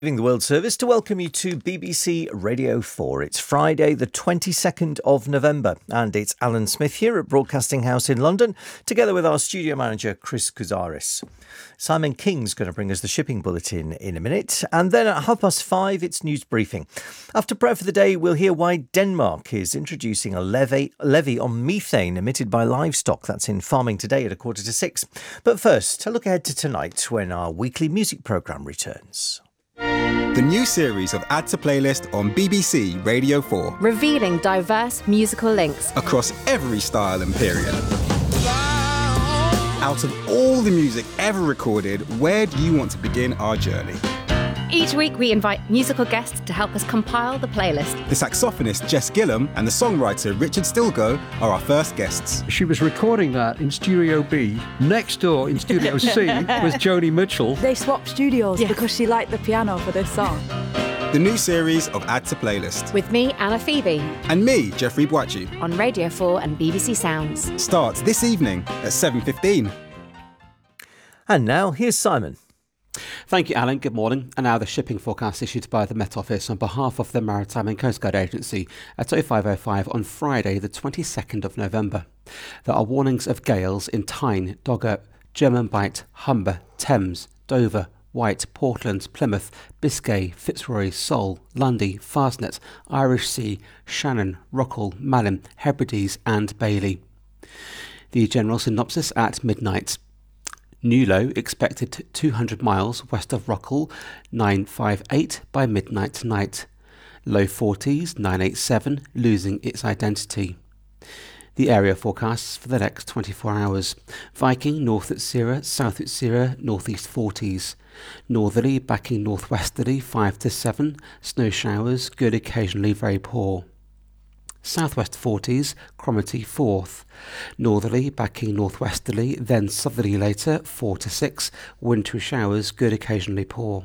Leaving the World Service to welcome you to BBC Radio 4. It's Friday the 22nd of November and it's Alan Smith here at Broadcasting House in London together with our studio manager Chris Kuzaris. Simon King's going to bring us the shipping bulletin in a minute and then at 5:30 it's news briefing. After prayer for the day we'll hear why Denmark is introducing a levy on methane emitted by livestock. That's in Farming Today at 5:45. But first, a look ahead to tonight when our weekly music programme returns. The new series of Add to Playlist on BBC Radio 4. Revealing diverse musical links Across every style and period. Out of all the music ever recorded, where do you want to begin our journey? Each week we invite musical guests to help us compile the playlist. The saxophonist Jess Gillam and the songwriter Richard Stilgo are our first guests. She was recording that in Studio B. Next door in Studio C was Joni Mitchell. They swapped studios because she liked the piano for this song. The new series of Add to Playlist. With me, Anna Phoebe. And me, Jeffrey Boachi. On Radio 4 and BBC Sounds. Starts this evening at 7:15. And now, here's Simon. Thank you, Alan. Good morning. And now the shipping forecast issued by the Met Office on behalf of the Maritime and Coast Guard Agency at 05:05 on Friday, the 22nd of November. There are warnings of gales in Tyne, Dogger, German Bight, Humber, Thames, Dover, Wight, Portland, Plymouth, Biscay, Fitzroy, Sol, Lundy, Fastnet, Irish Sea, Shannon, Rockall, Malin, Hebrides and Bailey. The general synopsis at midnight. New low expected 200 miles west of Rockall, 958 by midnight tonight. Low 40s, 987, losing its identity. The area forecasts for the next 24 hours. Viking north at Sierra, south at Sierra, northeast 40s. Northerly backing northwesterly 5 to 7, snow showers, good occasionally very poor. Southwest 40s, Cromarty 4th. Northerly backing northwesterly, then southerly later 4 to 6, wintry showers, good occasionally poor.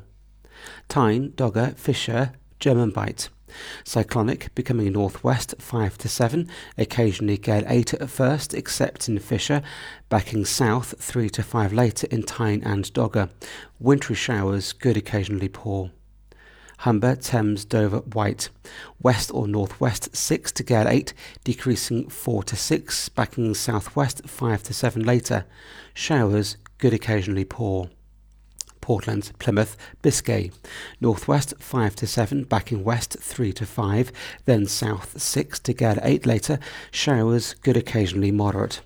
Tyne, Dogger, Fisher, German Bight. Cyclonic becoming northwest 5 to 7, occasionally gale 8 at first except in Fisher, backing south 3 to 5 later in Tyne and Dogger. Wintry showers, good occasionally poor. Humber, Thames, Dover, Wight. West or northwest 6 to gale 8, decreasing 4 to 6, backing southwest 5 to 7 later. Showers, good occasionally poor. Portland, Plymouth, Biscay. Northwest 5 to 7, backing west 3 to 5, then south 6 to gale 8 later. Showers, good occasionally moderate.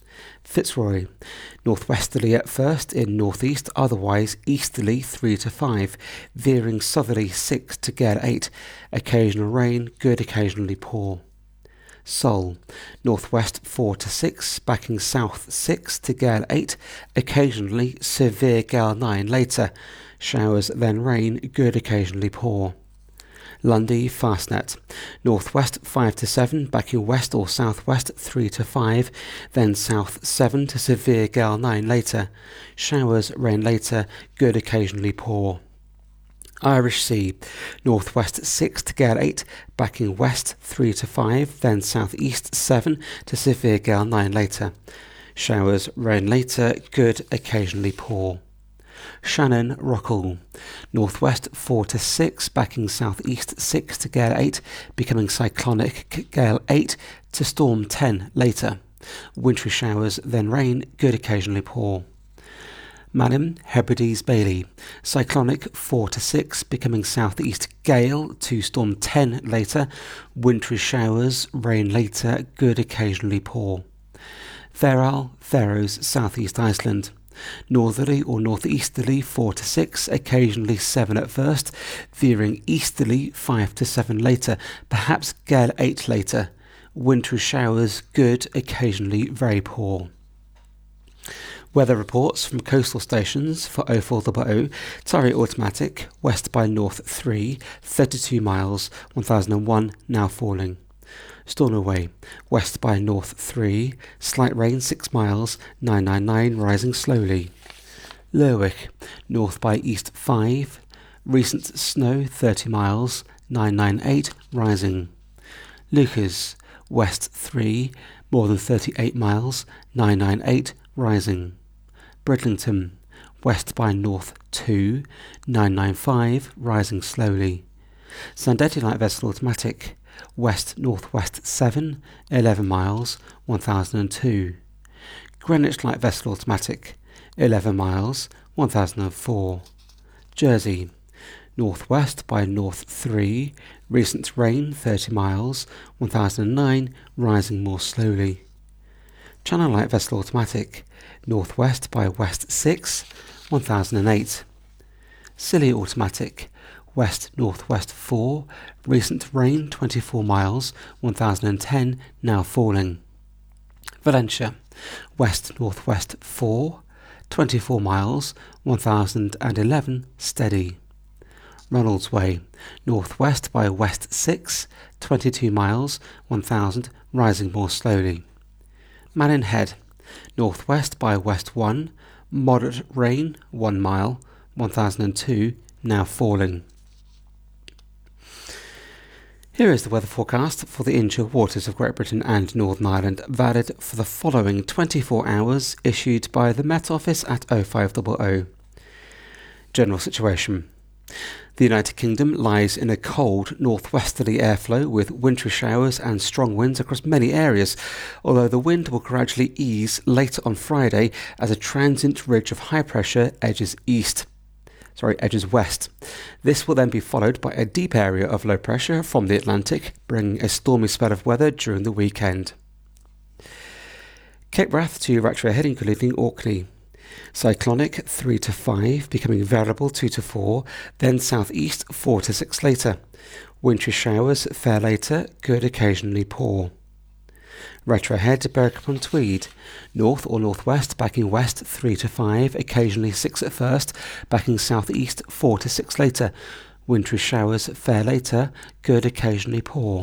Fitzroy, northwesterly at first in northeast, otherwise easterly 3 to 5, veering southerly 6 to gale 8, occasional rain, good occasionally poor. Sol, northwest 4 to 6, backing south 6 to gale 8, occasionally severe gale 9 later, showers then rain, good occasionally poor. Lundy, Fastnet, northwest 5 to 7, backing west or southwest 3 to 5, then south 7 to severe gale 9 later, showers, rain later, good occasionally poor. Irish Sea, northwest 6 to gale 8, backing west 3 to 5, then southeast 7 to severe gale 9 later, showers, rain later, good occasionally poor. Shannon, Rockall, northwest 4 to 6, backing southeast 6 to gale 8, becoming cyclonic gale 8 to storm 10 later. Wintry showers, then rain, good occasionally poor. Malin, Hebrides, Bailey, cyclonic 4 to 6, becoming southeast gale to storm 10 later. Wintry showers, rain later, good occasionally poor. Ferrol, Faroes, southeast Iceland. Northerly or northeasterly 4 to 6, occasionally 7 at first, veering easterly 5 to 7 later, perhaps gale 8 later. Wintry showers, good, occasionally very poor. Weather reports from coastal stations for 0400, Surrey Automatic, west by north 3, 32 miles, 1001, now falling. Stornoway, west by north 3, slight rain 6 miles, 999, rising slowly. Lerwick, north by east 5, recent snow 30 miles, 998, rising. Lucas, west 3, more than 38 miles, 998, rising. Bridlington, west by north 2, 995, rising slowly. Sandetti light vessel automatic, west-northwest 7, 11 miles, 1002. Greenwich light vessel automatic, 11 miles, 1004. Jersey, northwest by north 3, recent rain 30 miles, 1009, rising more slowly. Channel light vessel automatic, northwest by west 6, 1008. Scilly automatic, west-northwest 4, recent rain 24 miles, 1010, now falling. Valencia, west-northwest 4, 24 miles, 1011, steady. Ronalds Way, northwest by west 6, 22 miles, 1000, rising more slowly. Malin Head, northwest by west 1, moderate rain 1 mile, 1002, now falling. Here is the weather forecast for the inshore waters of Great Britain and Northern Ireland, valid for the following 24 hours, issued by the Met Office at 0500. General situation. The United Kingdom lies in a cold northwesterly airflow with wintry showers and strong winds across many areas, although the wind will gradually ease later on Friday as a transient ridge of high pressure edges west. This will then be followed by a deep area of low pressure from the Atlantic, bringing a stormy spell of weather during the weekend. Cape Wrath to Rattray Head, including Orkney. Cyclonic 3 to 5, becoming variable 2 to 4, then southeast 4 to 6 later. Wintry showers fair later, good occasionally poor. Rattray Head to Berwick-upon-Tweed. North or northwest, backing west 3 to 5, occasionally 6 at first, backing southeast 4 to 6 later. Wintry showers fair later, good occasionally poor.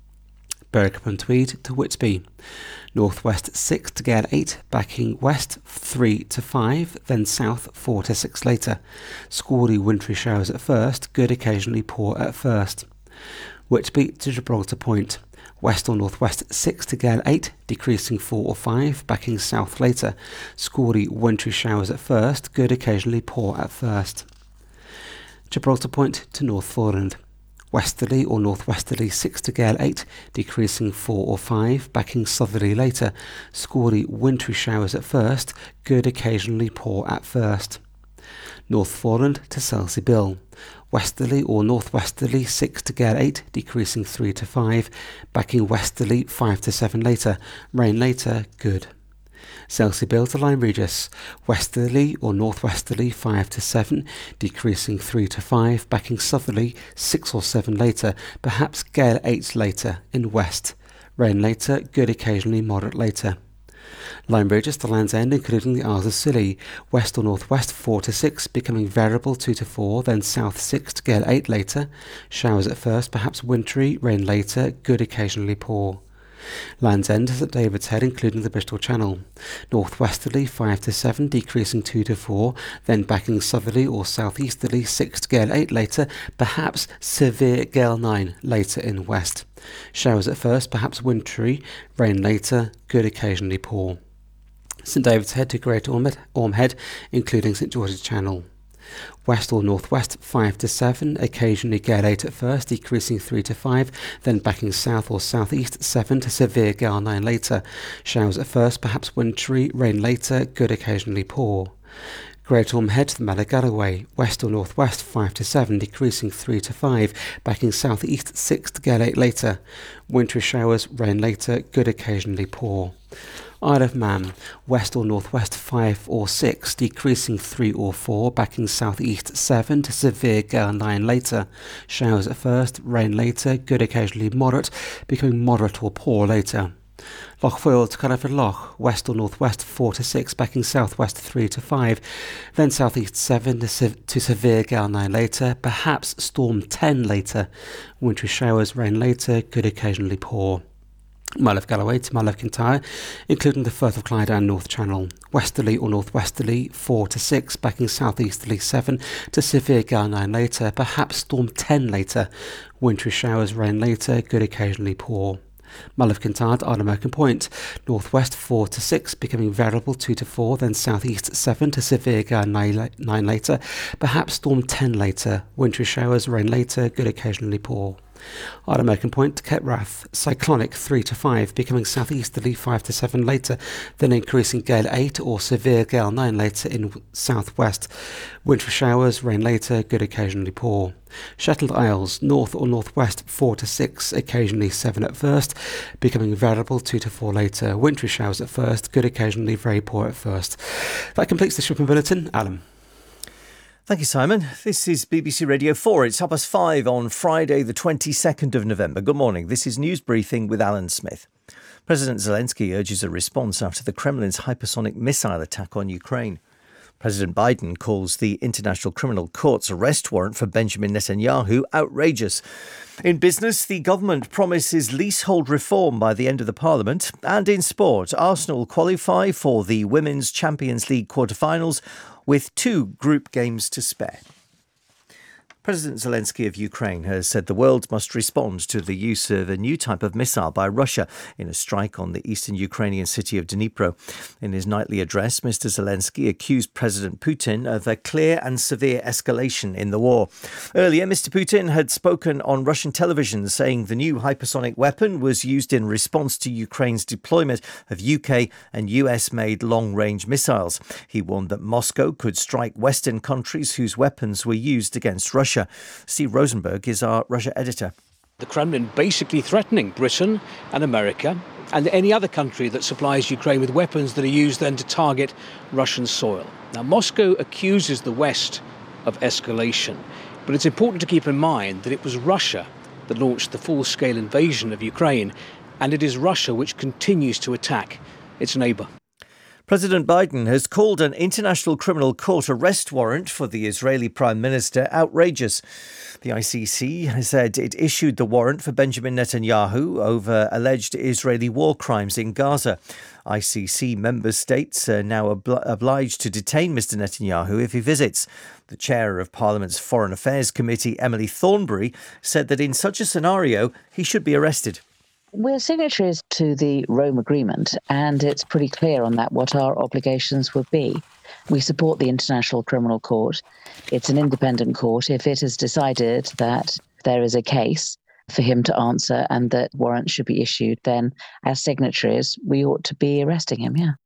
Berwick-upon-Tweed to Whitby. Northwest 6 to gale 8, backing west 3 to 5, then south 4 to 6 later. Squally wintry showers at first, good occasionally poor at first. Whitby to Gibraltar Point. West or northwest 6 to gale 8, decreasing 4 or 5, backing south later. Squally wintry showers at first, good occasionally poor at first. Gibraltar Point to Northumberland. Westerly or northwesterly 6 to gale 8, decreasing 4 or 5, backing southerly later. Squally wintry showers at first, good occasionally poor at first. Northumberland to Selsey Bill. Westerly or northwesterly 6 to gale 8, decreasing 3 to 5, backing westerly 5 to 7 later. Rain later, good. Selsey Bill to Lyme Regis. Westerly or northwesterly 5 to 7, decreasing 3 to 5, backing southerly 6 or 7 later, perhaps gale 8 later in west. Rain later, good occasionally moderate later. Lyme Regis to Land's End, including the Isles of Scilly. West or northwest 4 to 6, becoming variable 2 to 4, then south 6 to gale 8 later. Showers at first, perhaps wintry, rain later, good occasionally poor. Land's End to St David's Head, including the Bristol Channel. Northwesterly 5 to 7, decreasing 2 to 4, then backing southerly or southeasterly 6 to gale 8 later, perhaps severe gale 9 later in west. Showers at first, perhaps wintry, rain later, good occasionally poor. St David's Head to Great Orme Head, including St George's Channel. West or northwest 5 to 7, occasionally gale 8 at first, decreasing 3 to 5, then backing south or southeast 7 to severe gale 9 later. Showers at first, perhaps wintry, rain later, good occasionally poor. Great Orme Head to the Malagalloway. West or northwest 5 to 7, decreasing 3 to 5, backing southeast 6 to gale 8 later. Wintry showers, rain later, good occasionally poor. Isle of Man, west or northwest 5 or 6, decreasing 3 or 4, backing southeast 7 to severe gale 9 later. Showers at first, rain later, good occasionally moderate, becoming moderate or poor later. Loch Foyle to Carnarvon Loch, west or northwest 4 to 6, backing southwest 3 to 5, then southeast 7 to severe gale 9 later, perhaps storm 10 later. Wintry showers, rain later, good occasionally poor. Mull of Galloway to Mull of Kintyre, including the Firth of Clyde and North Channel. Westerly or northwesterly 4 to 6, backing southeasterly 7 to severe gale 9 later, perhaps storm 10 later. Wintry showers, rain later, good occasionally poor. Mull of Kintyre, Arnhem Morecambe Point. Northwest 4 to 6, becoming variable 2 to 4, then southeast 7 to severe gale 9 later, perhaps storm 10 later, wintry showers, rain later, good occasionally poor. Arnhem Morecambe Point to Cape Wrath, cyclonic 3 to 5, becoming southeasterly 5 to 7 later, then increasing gale 8 or severe gale 9 later in southwest, wintry showers, rain later, good occasionally poor. Shetland Isles, north or northwest 4 to 6, occasionally 7 at first, becoming variable 2 to 4 later, wintry showers at first, good occasionally very poor at first. That completes the shipping bulletin. Alan. Thank you, Simon. This is BBC Radio 4. It's 5:30 on Friday, the 22nd of November. Good morning. This is News Briefing with Alan Smith. President Zelensky urges a response after the Kremlin's hypersonic missile attack on Ukraine. President Biden calls the International Criminal Court's arrest warrant for Benjamin Netanyahu outrageous. In business, the government promises leasehold reform by the end of the Parliament. And in sport, Arsenal qualify for the Women's Champions League quarter-finals with 2 group games to spare. President Zelensky of Ukraine has said the world must respond to the use of a new type of missile by Russia in a strike on the eastern Ukrainian city of Dnipro. In his nightly address, Mr. Zelensky accused President Putin of a clear and severe escalation in the war. Earlier, Mr. Putin had spoken on Russian television saying the new hypersonic weapon was used in response to Ukraine's deployment of UK and US-made long-range missiles. He warned that Moscow could strike Western countries whose weapons were used against Russia. Steve Rosenberg is our Russia editor. The Kremlin basically threatening Britain and America and any other country that supplies Ukraine with weapons that are used then to target Russian soil. Now, Moscow accuses the West of escalation, but it's important to keep in mind that it was Russia that launched the full-scale invasion of Ukraine, and it is Russia which continues to attack its neighbour. President Biden has called an International Criminal Court arrest warrant for the Israeli Prime Minister outrageous. The ICC has said it issued the warrant for Benjamin Netanyahu over alleged Israeli war crimes in Gaza. ICC member states are now obliged to detain Mr. Netanyahu if he visits. The chair of Parliament's Foreign Affairs Committee, Emily Thornberry, said that in such a scenario, he should be arrested. We're signatories to the Rome Agreement, and it's pretty clear on that what our obligations would be. We support the International Criminal Court. It's an independent court. If it has decided that there is a case for him to answer and that warrants should be issued, then as signatories, we ought to be arresting him, yeah.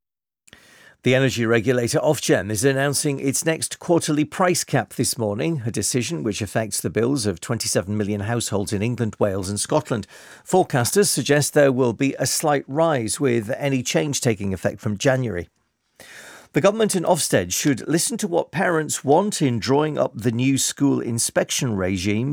The energy regulator Ofgem is announcing its next quarterly price cap this morning, a decision which affects the bills of 27 million households in England, Wales and Scotland. Forecasters suggest there will be a slight rise, with any change taking effect from January. The government in Ofsted should listen to what parents want in drawing up the new school inspection regime